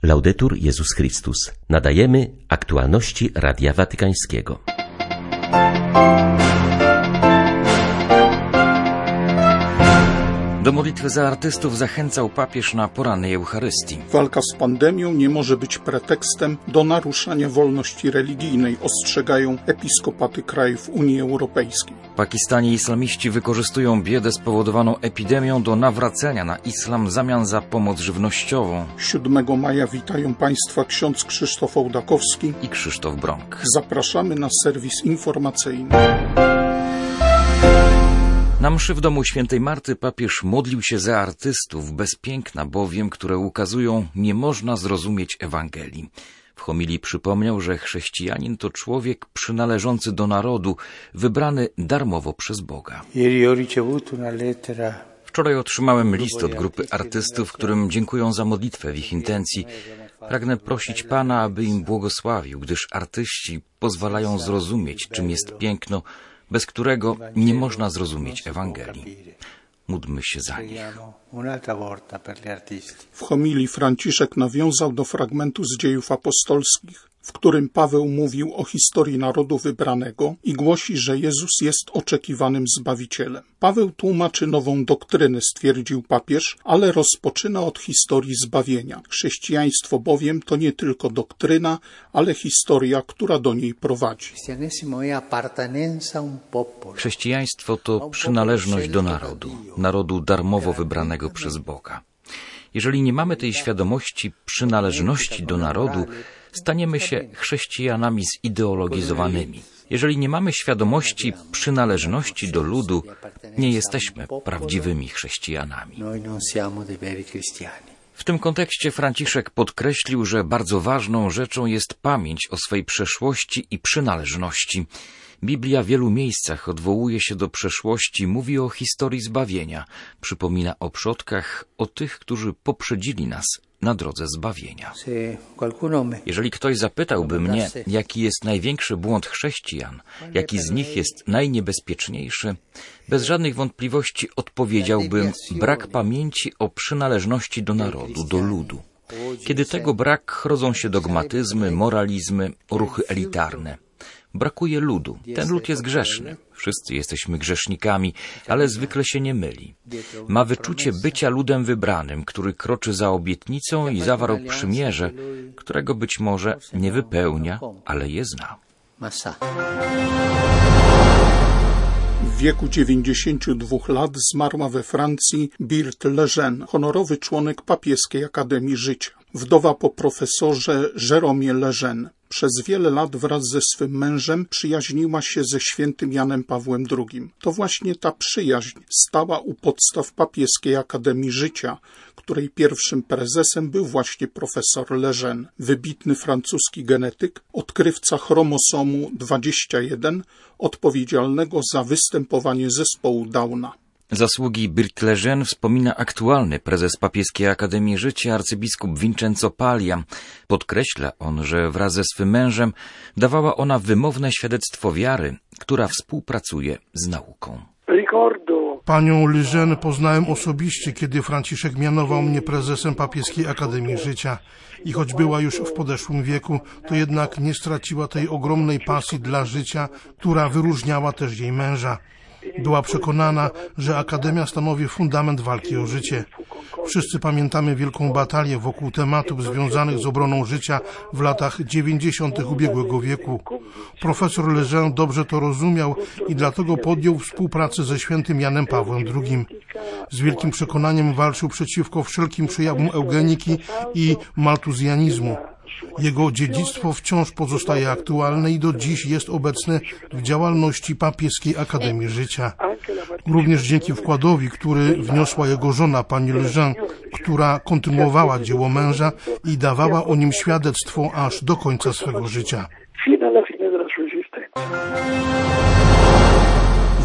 Laudetur Jezus Chrystus. Nadajemy aktualności Radia Watykańskiego. Do modlitwy za artystów zachęcał papież na porannej Eucharystii. Walka z pandemią nie może być pretekstem do naruszania wolności religijnej, ostrzegają episkopaty krajów Unii Europejskiej. W Pakistanie islamiści wykorzystują biedę spowodowaną epidemią do nawracania na islam w zamian za pomoc żywnościową. 7 maja witają Państwa ksiądz Krzysztof Ołdakowski i Krzysztof Brąk. Zapraszamy na serwis informacyjny. Na mszy w domu świętej Marty papież modlił się za artystów, bez piękna bowiem, które ukazują, nie można zrozumieć Ewangelii. W homilii przypomniał, że chrześcijanin to człowiek przynależący do narodu, wybrany darmowo przez Boga. Wczoraj otrzymałem list od grupy artystów, którym dziękują za modlitwę w ich intencji. Pragnę prosić Pana, aby im błogosławił, gdyż artyści pozwalają zrozumieć, czym jest piękno, bez którego nie można zrozumieć Ewangelii. Módlmy się za nich. W homilii Franciszek nawiązał do fragmentu z Dziejów Apostolskich, w którym Paweł mówił o historii narodu wybranego i głosi, że Jezus jest oczekiwanym Zbawicielem. Paweł tłumaczy nową doktrynę, stwierdził papież, ale rozpoczyna od historii zbawienia. Chrześcijaństwo bowiem to nie tylko doktryna, ale historia, która do niej prowadzi. Chrześcijaństwo to przynależność do narodu darmowo wybranego przez Boga. Jeżeli nie mamy tej świadomości przynależności do narodu, staniemy się chrześcijanami zideologizowanymi. Jeżeli nie mamy świadomości przynależności do ludu, nie jesteśmy prawdziwymi chrześcijanami. W tym kontekście Franciszek podkreślił, że bardzo ważną rzeczą jest pamięć o swej przeszłości i przynależności. Biblia w wielu miejscach odwołuje się do przeszłości, mówi o historii zbawienia, przypomina o przodkach, o tych, którzy poprzedzili nas na drodze zbawienia. Jeżeli ktoś zapytałby mnie, jaki jest największy błąd chrześcijan, jaki z nich jest najniebezpieczniejszy, bez żadnych wątpliwości odpowiedziałbym: brak pamięci o przynależności do narodu, do ludu. Kiedy tego brak, rodzą się dogmatyzmy, moralizmy, ruchy elitarne. Brakuje ludu. Ten lud jest grzeszny. Wszyscy jesteśmy grzesznikami, ale zwykle się nie myli. Ma wyczucie bycia ludem wybranym, który kroczy za obietnicą i zawarł przymierze, którego być może nie wypełnia, ale je zna. W wieku 92 lat zmarła we Francji Birte Lejeune, honorowy członek Papieskiej Akademii Życia. Wdowa po profesorze Jérômie Lejeune. Przez wiele lat wraz ze swym mężem przyjaźniła się ze świętym Janem Pawłem II. To właśnie ta przyjaźń stała u podstaw Papieskiej Akademii Życia, której pierwszym prezesem był właśnie profesor Lejeune, wybitny francuski genetyk, odkrywca chromosomu 21, odpowiedzialnego za występowanie zespołu Downa. Zasługi Birte Lejeune wspomina aktualny prezes Papieskiej Akademii Życia, arcybiskup Vincenzo Paglia. Podkreśla on, że wraz ze swym mężem dawała ona wymowne świadectwo wiary, która współpracuje z nauką. Panią Lejeune poznałem osobiście, kiedy Franciszek mianował mnie prezesem Papieskiej Akademii Życia. I choć była już w podeszłym wieku, to jednak nie straciła tej ogromnej pasji dla życia, która wyróżniała też jej męża. Była przekonana, że Akademia stanowi fundament walki o życie. Wszyscy pamiętamy wielką batalię wokół tematów związanych z obroną życia w latach 90. ubiegłego wieku. Profesor Lejeune dobrze to rozumiał i dlatego podjął współpracę ze świętym Janem Pawłem II. Z wielkim przekonaniem walczył przeciwko wszelkim przejawom eugeniki i maltuzjanizmu. Jego dziedzictwo wciąż pozostaje aktualne i do dziś jest obecne w działalności Papieskiej Akademii Życia. Również dzięki wkładowi, który wniosła jego żona, pani Lejeune, która kontynuowała dzieło męża i dawała o nim świadectwo aż do końca swego życia.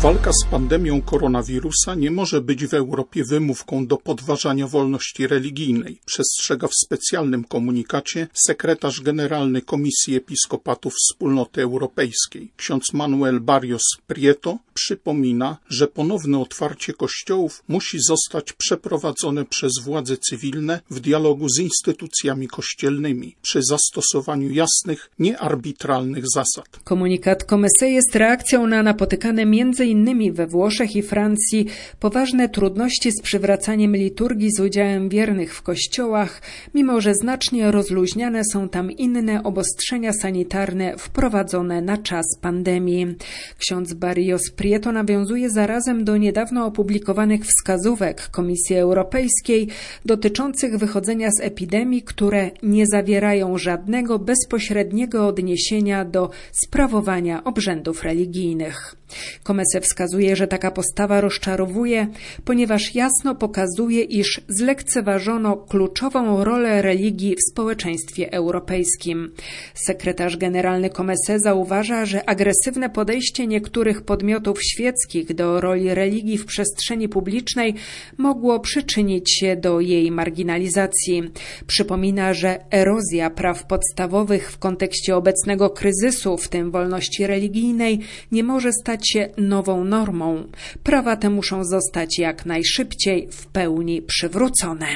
Walka z pandemią koronawirusa nie może być w Europie wymówką do podważania wolności religijnej, przestrzega w specjalnym komunikacie sekretarz generalny Komisji Episkopatu Wspólnoty Europejskiej. Ksiądz Manuel Barrios Prieto przypomina, że ponowne otwarcie kościołów musi zostać przeprowadzone przez władze cywilne w dialogu z instytucjami kościelnymi, przy zastosowaniu jasnych, niearbitralnych zasad. Komunikat Comesse jest reakcją na napotykane m.in. we Włoszech i Francji poważne trudności z przywracaniem liturgii z udziałem wiernych w kościołach, mimo że znacznie rozluźniane są tam inne obostrzenia sanitarne wprowadzone na czas pandemii. Ksiądz Barrios Prieto nawiązuje zarazem do niedawno opublikowanych wskazówek Komisji Europejskiej dotyczących wychodzenia z epidemii, które nie zawierają żadnego bezpośredniego odniesienia do sprawowania obrzędów religijnych. Comesse wskazuje, że taka postawa rozczarowuje, ponieważ jasno pokazuje, iż zlekceważono kluczową rolę religii w społeczeństwie europejskim. Sekretarz generalny Comesse zauważa, że agresywne podejście niektórych podmiotów świeckich do roli religii w przestrzeni publicznej mogło przyczynić się do jej marginalizacji. Przypomina, że erozja praw podstawowych w kontekście obecnego kryzysu, w tym wolności religijnej, nie może stać się nową normą. Prawa te muszą zostać jak najszybciej w pełni przywrócone.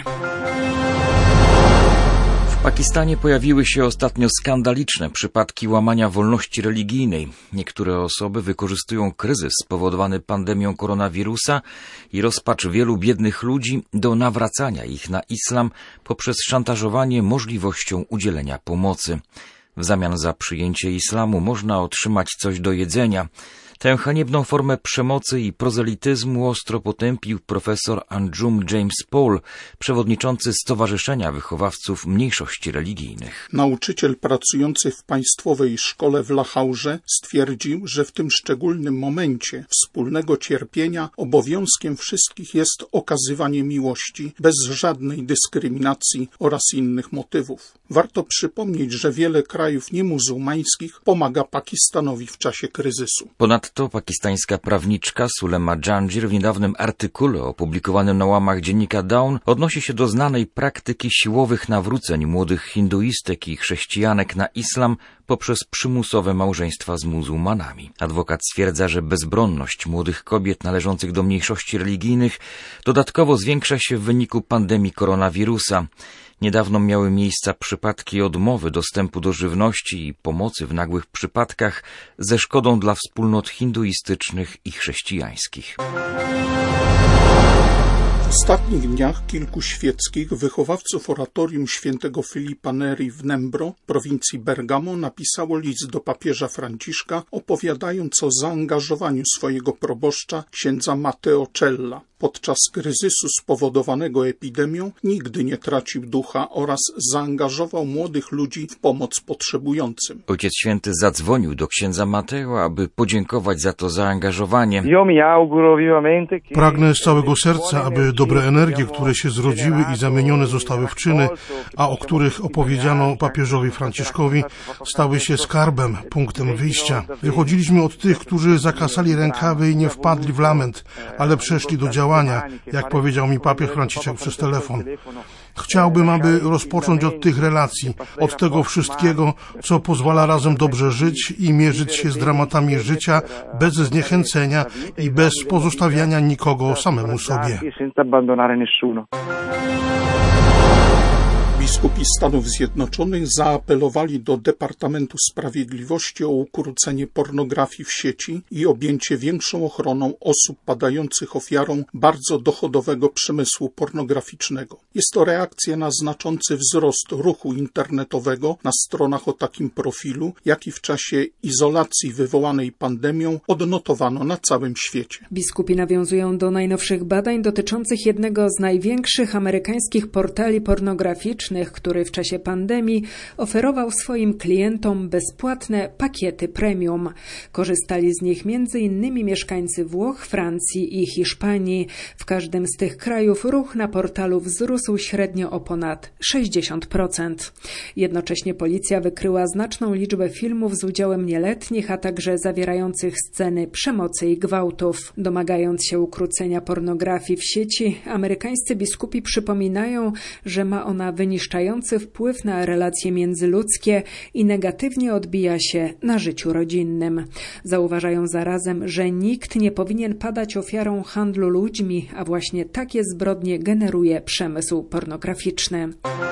W Pakistanie pojawiły się ostatnio skandaliczne przypadki łamania wolności religijnej. Niektóre osoby wykorzystują kryzys spowodowany pandemią koronawirusa i rozpacz wielu biednych ludzi do nawracania ich na islam poprzez szantażowanie możliwością udzielenia pomocy. W zamian za przyjęcie islamu można otrzymać coś do jedzenia. Tę haniebną formę przemocy i prozelityzmu ostro potępił profesor Anjum James Paul, przewodniczący Stowarzyszenia Wychowawców Mniejszości Religijnych. Nauczyciel pracujący w państwowej szkole w Lahaurze stwierdził, że w tym szczególnym momencie wspólnego cierpienia obowiązkiem wszystkich jest okazywanie miłości bez żadnej dyskryminacji oraz innych motywów. Warto przypomnieć, że wiele krajów niemuzułmańskich pomaga Pakistanowi w czasie kryzysu. Ponadto pakistańska prawniczka Sulema Jangir w niedawnym artykule opublikowanym na łamach dziennika Dawn odnosi się do znanej praktyki siłowych nawróceń młodych hinduistek i chrześcijanek na islam poprzez przymusowe małżeństwa z muzułmanami. Adwokat stwierdza, że bezbronność młodych kobiet należących do mniejszości religijnych dodatkowo zwiększa się w wyniku pandemii koronawirusa. Niedawno miały miejsce przypadki odmowy dostępu do żywności i pomocy w nagłych przypadkach ze szkodą dla wspólnot hinduistycznych i chrześcijańskich. W ostatnich dniach kilku świeckich wychowawców oratorium świętego Filipa Neri w Nembro, prowincji Bergamo, napisało list do papieża Franciszka, opowiadając o zaangażowaniu swojego proboszcza, księdza Matteo Cella. Podczas kryzysu spowodowanego epidemią nigdy nie tracił ducha oraz zaangażował młodych ludzi w pomoc potrzebującym. Ojciec Święty zadzwonił do księdza Matteo, aby podziękować za to zaangażowanie. Pragnę z całego serca, aby dobre energie, które się zrodziły i zamienione zostały w czyny, a o których opowiedziano papieżowi Franciszkowi, stały się skarbem, punktem wyjścia. Wychodziliśmy od tych, którzy zakasali rękawy i nie wpadli w lament, ale przeszli do działania, jak powiedział mi papież Franciszek przez telefon. Chciałbym, aby rozpocząć od tych relacji, od tego wszystkiego, co pozwala razem dobrze żyć i mierzyć się z dramatami życia bez zniechęcenia i bez pozostawiania nikogo samemu sobie. Biskupi Stanów Zjednoczonych zaapelowali do Departamentu Sprawiedliwości o ukrócenie pornografii w sieci i objęcie większą ochroną osób padających ofiarą bardzo dochodowego przemysłu pornograficznego. Jest to reakcja na znaczący wzrost ruchu internetowego na stronach o takim profilu, jaki w czasie izolacji wywołanej pandemią odnotowano na całym świecie. Biskupi nawiązują do najnowszych badań dotyczących jednego z największych amerykańskich portali pornograficznych, publicznych, który w czasie pandemii oferował swoim klientom bezpłatne pakiety premium. Korzystali z nich m.in. mieszkańcy Włoch, Francji i Hiszpanii. W każdym z tych krajów ruch na portalu wzrósł średnio o ponad 60%. Jednocześnie policja wykryła znaczną liczbę filmów z udziałem nieletnich, a także zawierających sceny przemocy i gwałtów. Domagając się ukrócenia pornografii w sieci, amerykańscy biskupi przypominają, że ma ona wyniszczający wpływ na relacje międzyludzkie i negatywnie odbija się na życiu rodzinnym. Zauważają zarazem, że nikt nie powinien padać ofiarą handlu ludźmi, a właśnie takie zbrodnie generuje przemysł pornograficzny.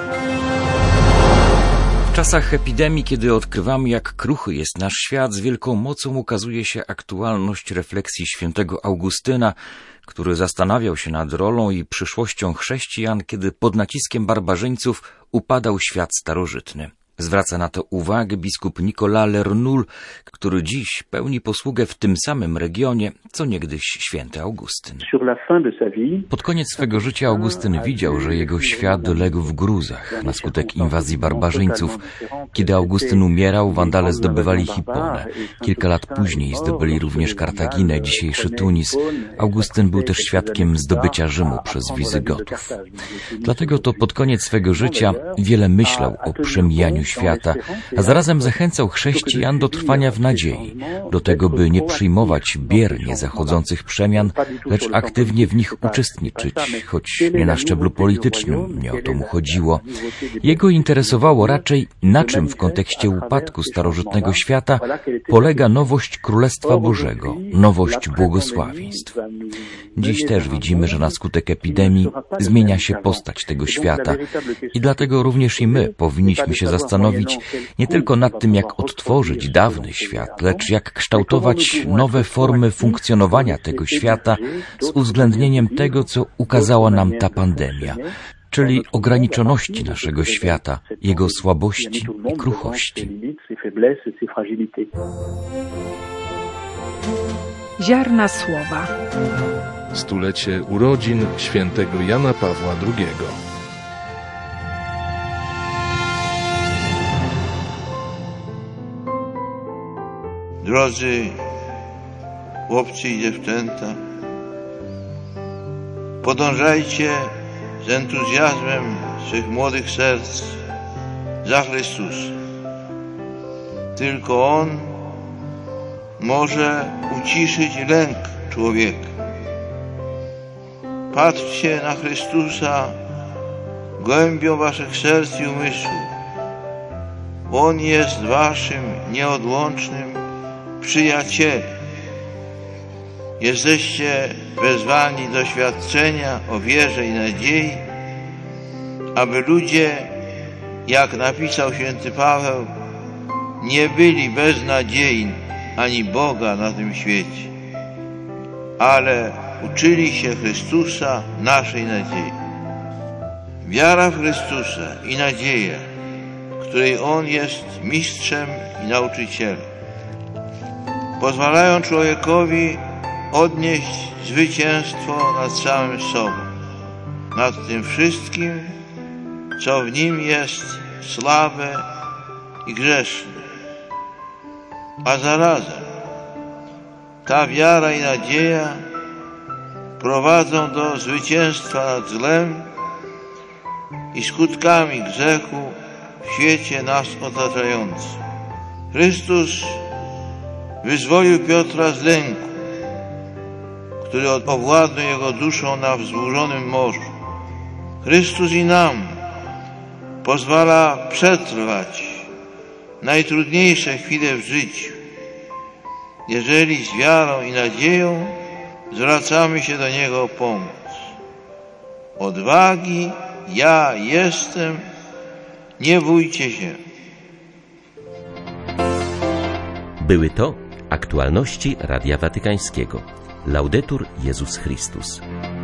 W czasach epidemii, kiedy odkrywamy, jak kruchy jest nasz świat, z wielką mocą ukazuje się aktualność refleksji świętego Augustyna, który zastanawiał się nad rolą i przyszłością chrześcijan, kiedy pod naciskiem barbarzyńców upadał świat starożytny. Zwraca na to uwagę biskup Nicolas Lernul, który dziś pełni posługę w tym samym regionie, co niegdyś święty Augustyn. Pod koniec swego życia Augustyn widział, że jego świat legł w gruzach na skutek inwazji barbarzyńców. Kiedy Augustyn umierał, Wandale zdobywali Hiponę. Kilka lat później zdobyli również Kartaginę, dzisiejszy Tunis. Augustyn był też świadkiem zdobycia Rzymu przez Wizygotów. Dlatego to pod koniec swego życia wiele myślał o przemijaniu świata, a zarazem zachęcał chrześcijan do trwania w nadziei, do tego, by nie przyjmować biernie zachodzących przemian, lecz aktywnie w nich uczestniczyć, choć nie na szczeblu politycznym, nie o to mu chodziło. Jego interesowało raczej, na czym w kontekście upadku starożytnego świata polega nowość Królestwa Bożego, nowość błogosławieństw. Dziś też widzimy, że na skutek epidemii zmienia się postać tego świata i dlatego również i my powinniśmy się zastanowić nie tylko nad tym, jak odtworzyć dawny świat, lecz jak kształtować nowe formy funkcjonowania tego świata z uwzględnieniem tego, co ukazała nam ta pandemia, czyli ograniczoności naszego świata, jego słabości i kruchości. Ziarna słowa. Stulecie urodzin świętego Jana Pawła II. Drodzy chłopcy i dziewczęta, podążajcie z entuzjazmem swych młodych serc za Chrystusem. Tylko On może uciszyć lęk człowieka. Patrzcie na Chrystusa głębią waszych serc i umysłów. On jest waszym nieodłącznym przyjacielem. Jesteście wezwani do świadczenia o wierze i nadziei, aby ludzie, jak napisał święty Paweł, nie byli bez nadziei ani Boga na tym świecie, ale uczyli się Chrystusa, naszej nadziei. Wiara w Chrystusa i nadzieja, której On jest mistrzem i nauczycielem, pozwalają człowiekowi odnieść zwycięstwo nad samym sobą, nad tym wszystkim, co w nim jest słabe i grzeszne. A zarazem ta wiara i nadzieja prowadzą do zwycięstwa nad złem i skutkami grzechu w świecie nas otaczającym. Chrystus wyzwolił Piotra z lęku, który owładnął jego duszą na wzburzonym morzu. Chrystus i nam pozwala przetrwać najtrudniejsze chwile w życiu, jeżeli z wiarą i nadzieją zwracamy się do Niego o pomoc. Odwagi, ja jestem, nie bójcie się. Były to aktualności Radia Watykańskiego. Laudetur Jezus Chrystus.